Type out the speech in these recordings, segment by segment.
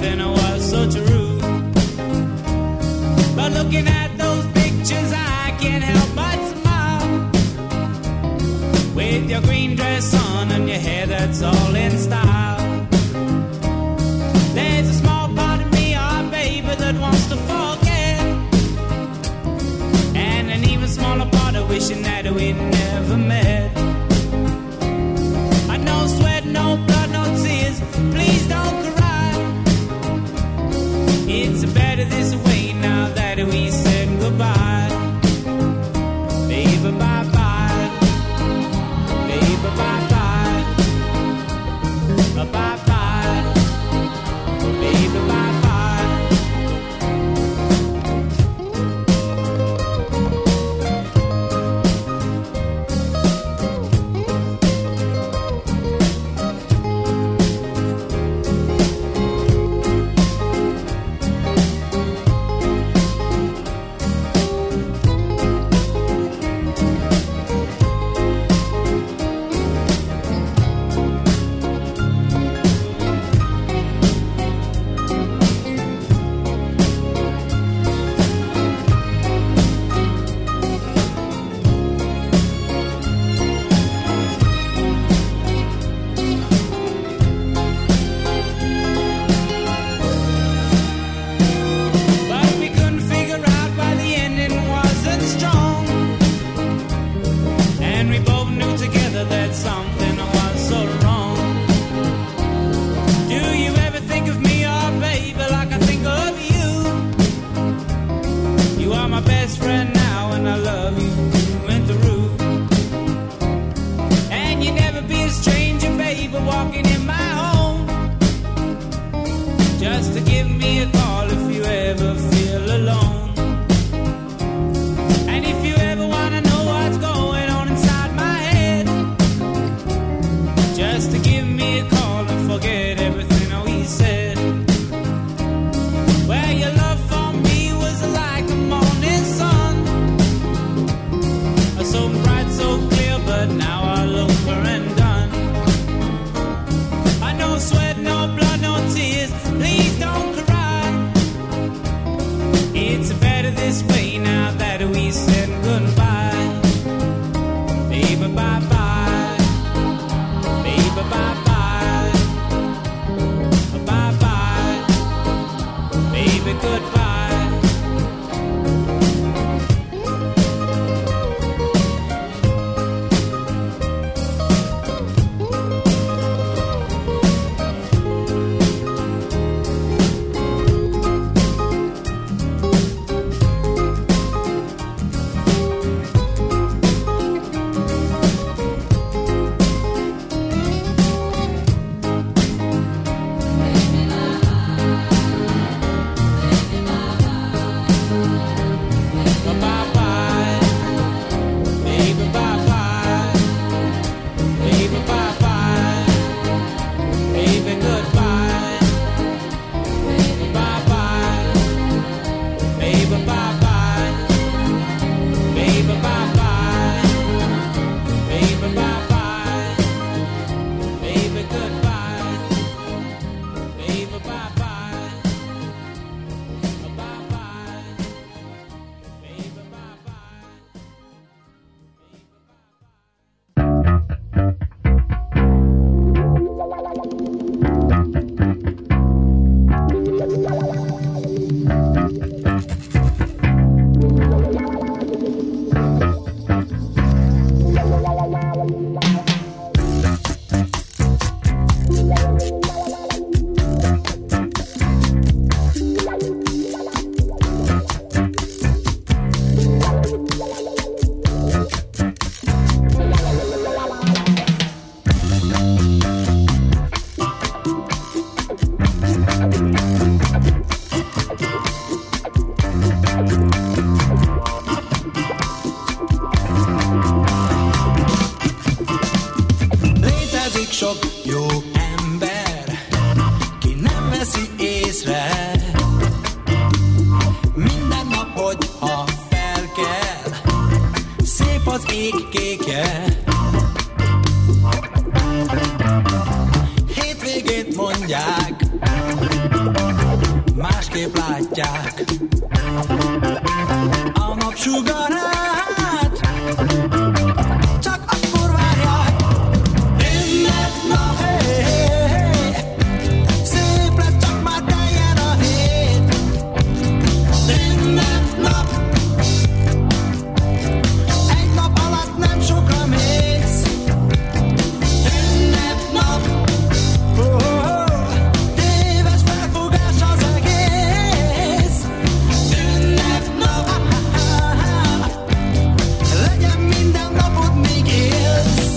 something was so true. But looking at those pictures, I can't help but smile. With your green dress on and your hair that's all in style. There's a small part of me, oh baby, that wants to forget. And an even smaller part of wishing that we never met. I no sweat, no blood, no tears, please don't cry. It's better this way now that we said goodbye. Baby, bye-bye. Baby, bye-bye. Bye-bye. Baby, bye-bye. Hétvégét mondják, másképp látják a napsugarát, csak akkor várják. Ünnepnap, hey, hey, hey, szép lesz, csak már teljen a hét. Ünnepnap, egy nap alatt nem sokra mész. Ünnepnap, oh, oh, téves felfogás az egész. Ünnepnap, legyen minden napod, míg élsz.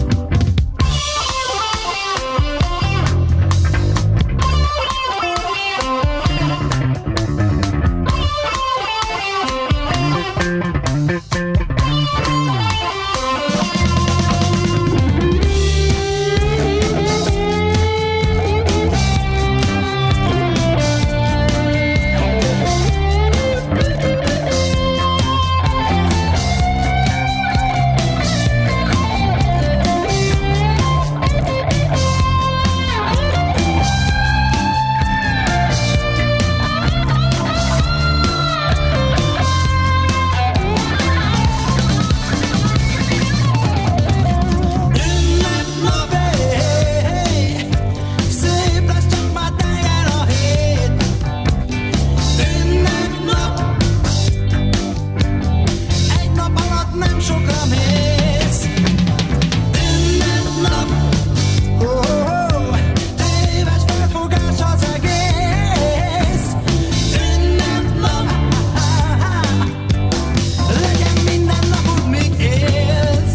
Ünnepnap, hey, hey, szép lesz, csak már teljen a hét. Ünnepnap, egy nap alatt nem sokra mész. Ünnepnap, oh, oh, téves felfogás az egész. Ünnepnap, legyen minden napod, míg élsz.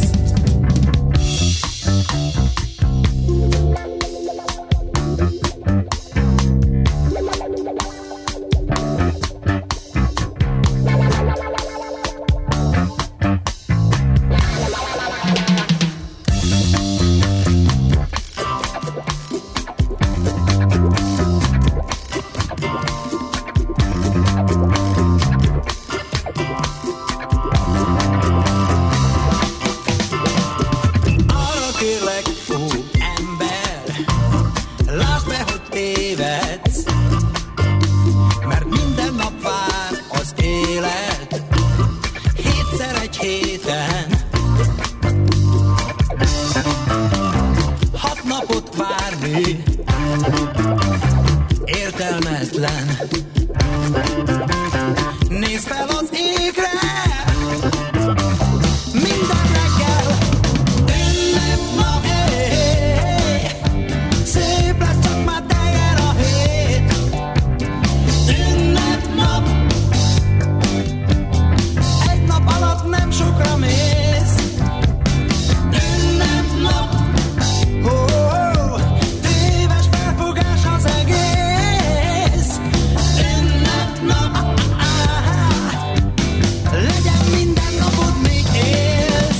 Arra kérlek, ó ember, lásd be, hogy tévedsz, mert minden nap vár az élet, hétszer egy héten. 6 napot várni értelmetlen. Nézd fel az égre, minden reggel. Ünnepnap, hey, hey, hey, szép lesz, csak már teljen a hét. Ünnepnap, egy nap alatt nem sokra mész. Ünnepnap, oh, oh, téves felfogás az egész. Ünnepnap, legyen minden napod, míg élsz.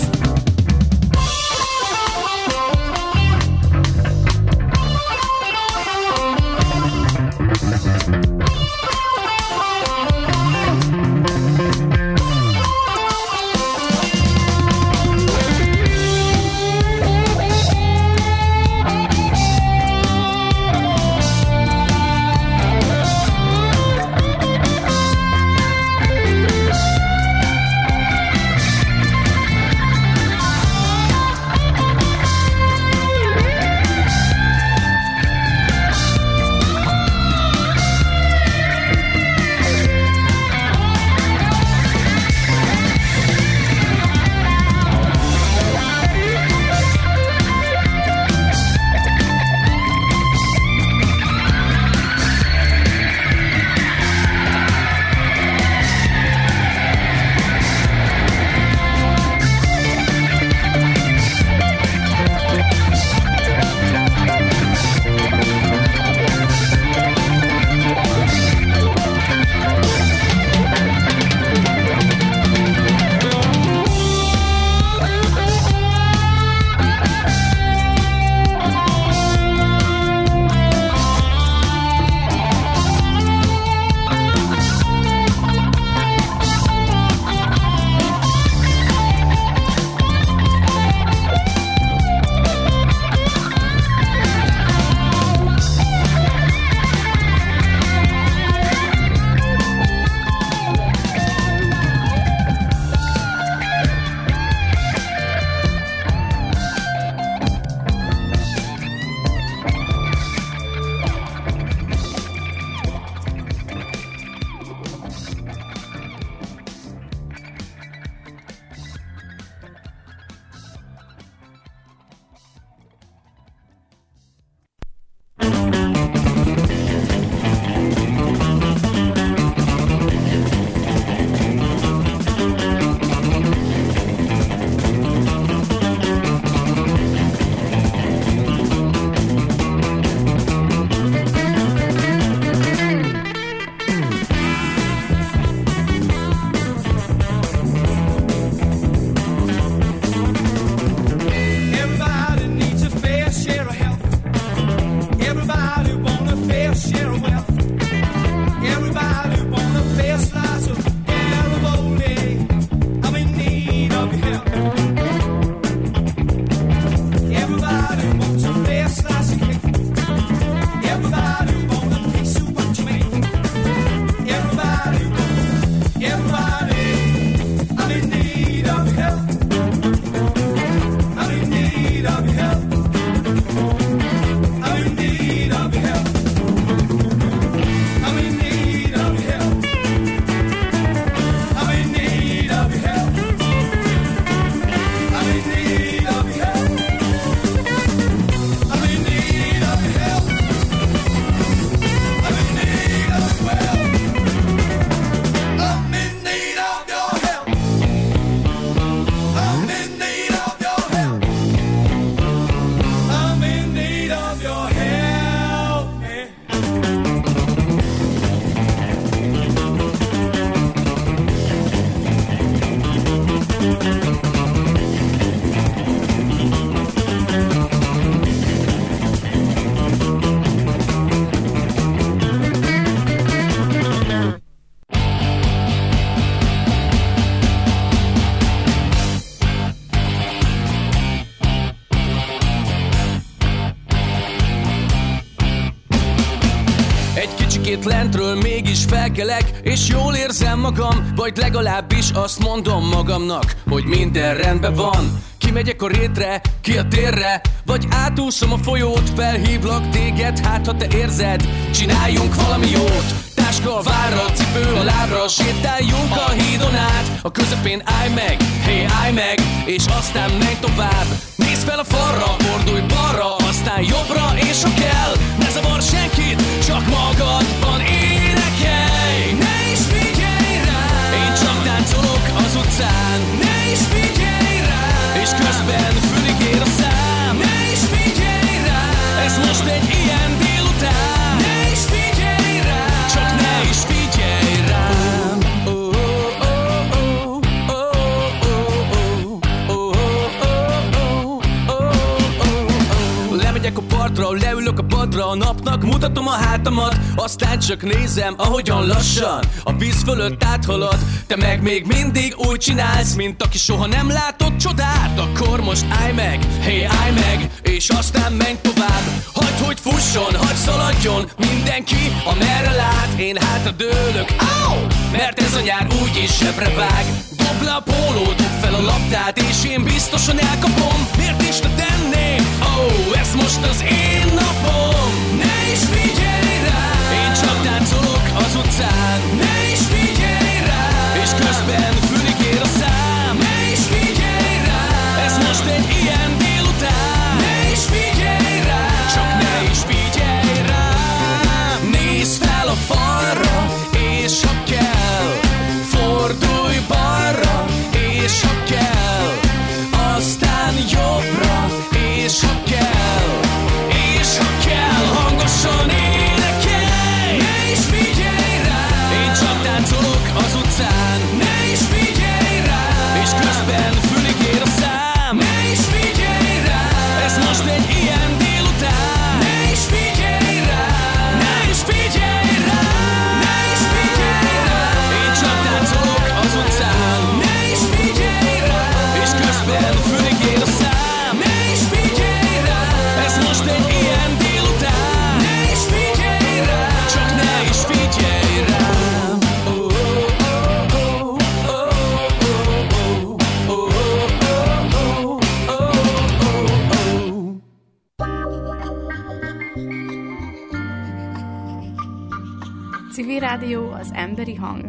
Itt lentről mégis felkelek, és jól érzem magam, vagy legalábbis azt mondom magamnak, hogy minden rendben van. Kimegyek a rétre, ki a térre, vagy átúszom a folyót, felhívlak téged, hát ha te érzed, csináljunk valami jót. Táska a várra, cipő a lábra, sétáljunk a hídon át, a közepén állj meg, hey állj meg, és aztán menj tovább. Nézd fel a falra, fordulj balra, aztán jobbra, és ha kell, ne zavar senkit, csak magadban énekelj. Ne is figyelj rám, én csak táncolok az utcán. Ne is figyelj rám, és közben fülig ér a szám. Ne is figyelj rám, ez most egy ilyen délután. Ne is figyelj rám, csak ne is figyelj rám. Lemegyek a partra, leülök a padra, a napnak mutatom a hátamat, aztán csak nézem, ahogyan lassan a víz fölött áthalad. Te meg még mindig úgy csinálsz, mint aki soha nem látott csodát. Akkor most állj meg, hey állj meg, és aztán menj tovább. Hagyd, hogy fusson, hagyd szaladjon mindenki, amerre lát. Én hátra dőlök, mert ez a nyár úgyis zsebre vág. Dob le a pólót, dob fel a labdát, és én biztosan elkapom. Miért is ne tenném? Ez most az én napom. Ne is figyelj rám, én csak táncolok az utcán. Ne is figyelj rám, és közben fülig ér a szám. Ne is figyelj rám, ez most egy ilyen délután. Ne is figyelj rám, csak ne is figyelj rám. Nézd fel a falra, és ha kell, fordulj balra, és ha kell, aztán jobbra, és ha kell, és ha kell, hangosan énekelj. Ne is figyelj rám, én csak táncolok az utcán. Ne is figyelj rám, és közben fülig ér a szám. Ne is figyelj rám, ez most egy ilyen délután. Ne is figyelj rám, ne is figyelj rám, ne is figyelj rám, én csak táncolok az utcán. Ne is figyelj rám, és közben fülig ér a szám. Ne is figyelj rám, ez most egy ilyen délután. Ne is figyelj rám, csak ne is figyelj rám. Civil Rádió, az emberi hang.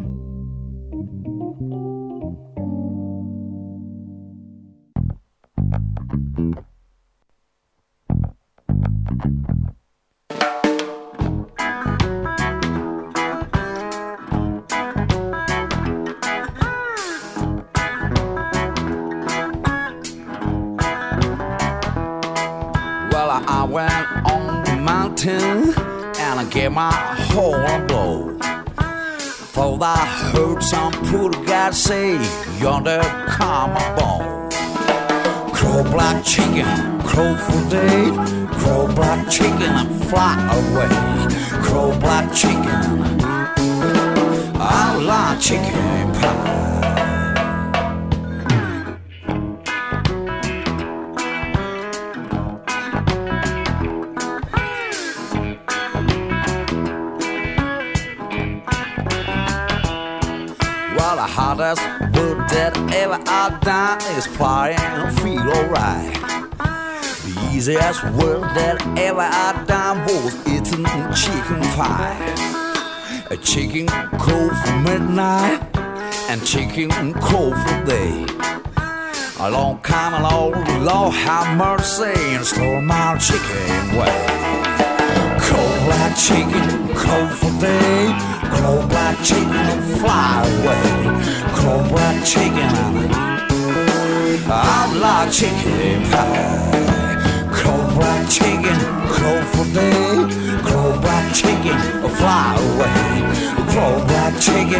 Well, I went on the mountain and I gave my whole a blow. For I heard some poor guy say, yonder come a bone. Crow black chicken, crow for day, crow black chicken and fly away. Crow black chicken, I like chicken pie. Well, the hardest work that ever I've done is fly and feel alright. The easiest work that ever I've done was eating chicken pie. A chicken cold for midnight and chicken cold for day. A long time along, Lord have mercy and stole my chicken away. Cold black chicken, cold for day. Cold black chicken and fly away. Cold black chicken, I like chicken pie. Cold black chicken, cold for day. Cold black chicken, fly away. Cold black chicken,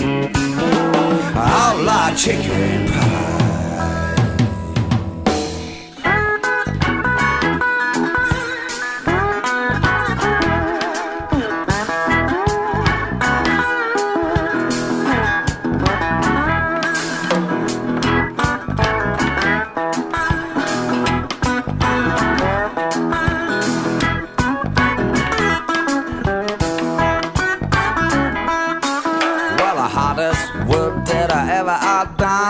I like chicken pie.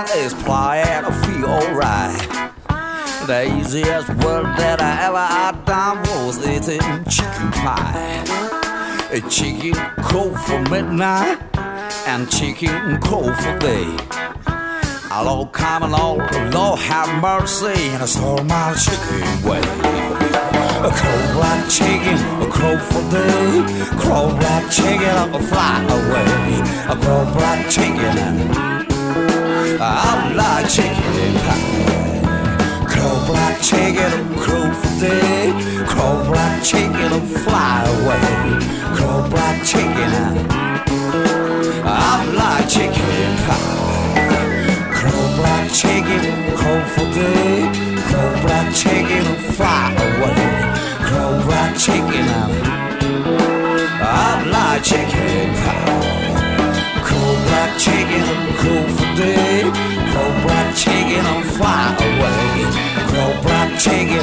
is playing, I feel alright. The easiest work that I ever had done was eating chicken pie. A chicken cold for midnight and chicken cold for day. Lord come along, Lord have mercy, and I stole my chicken way. A cold black chicken, a crow for day. Crow black chicken, I'll fly away. A crow black chicken, I like chicken pie. Crow black chicken, crow for day. Crow black chicken, I'll fly away. Crow black chicken, I like chicken pie. Crow black chicken, crow for day. Crow black chicken, fly away. Crow black chicken, I like chicken pie. Crow black chicken, crow for day. Crow black chicken, fly away. Crow black chicken,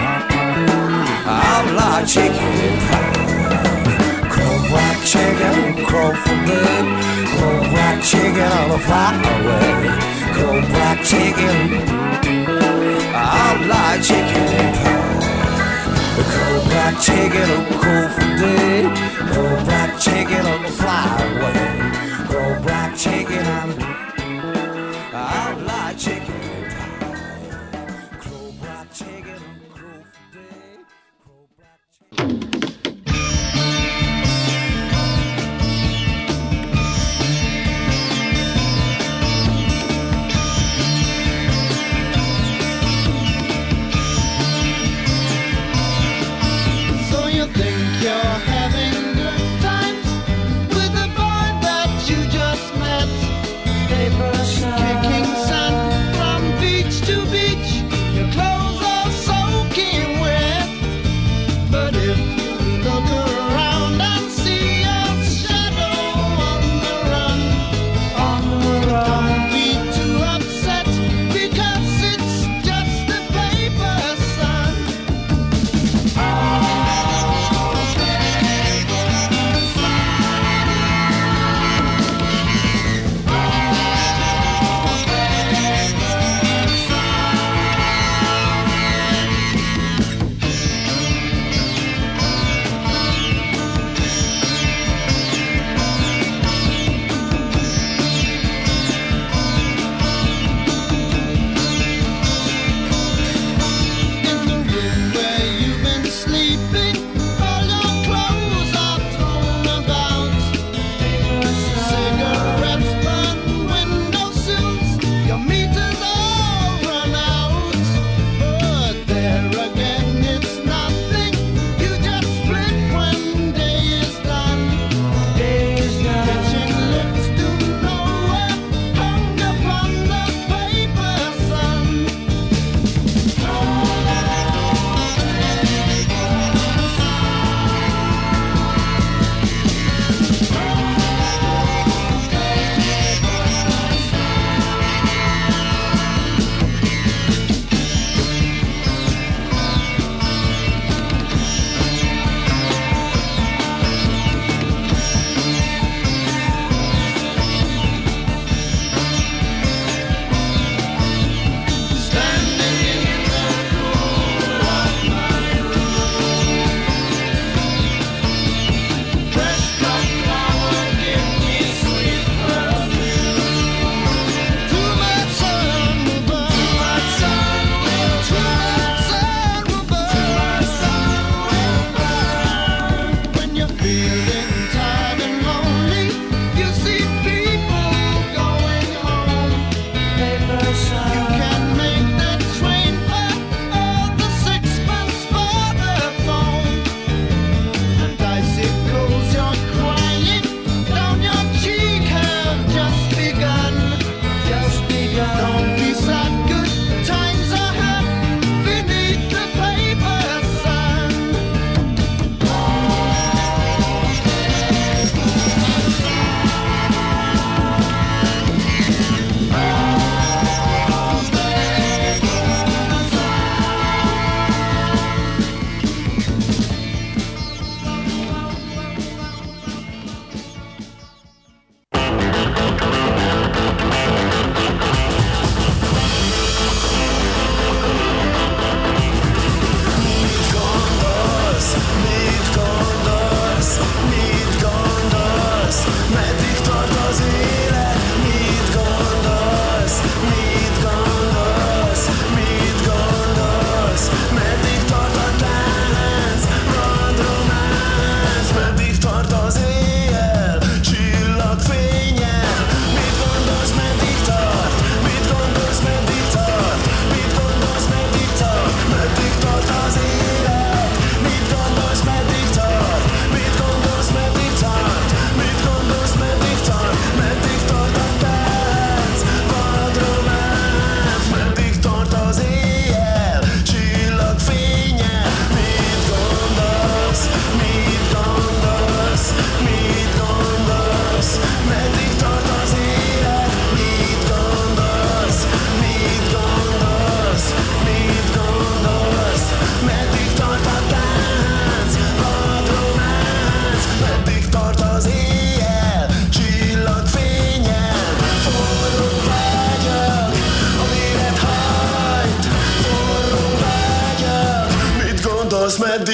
I like chicken pie. Crow black chicken, crow for day. Crow black chicken, fly away. Crow black chicken, I like chicken pie. Crow black chicken, crow for day. Crow black chicken, fly away. Crow black chicken, I like chicken pie. Crow black chicken, crow for day. Crow black chicken.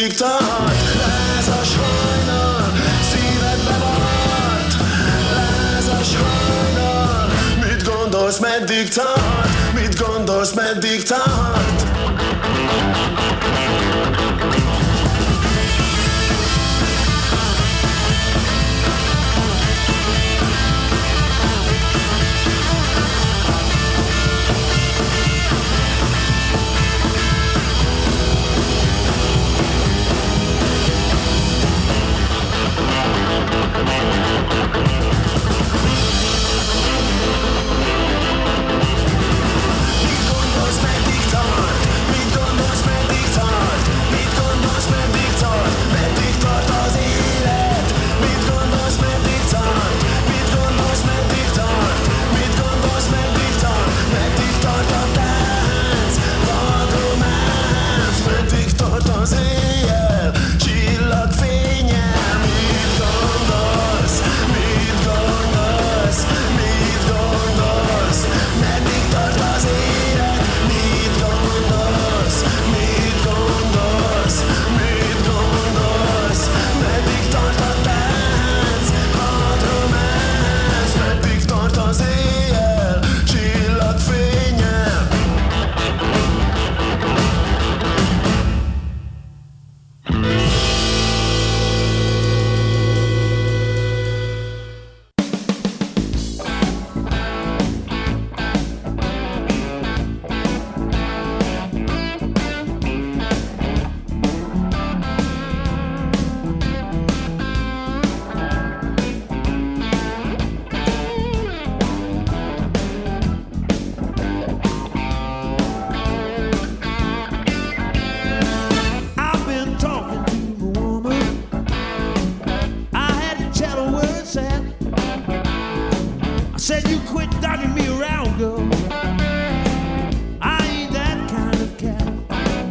meddig tart? Lázas hajnal, szívedbe maradt. Lázas hajnal, mit gondolsz, meddig tart? Mit gondolsz, meddig tart?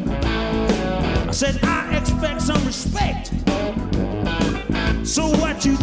Said I expect some respect. So what you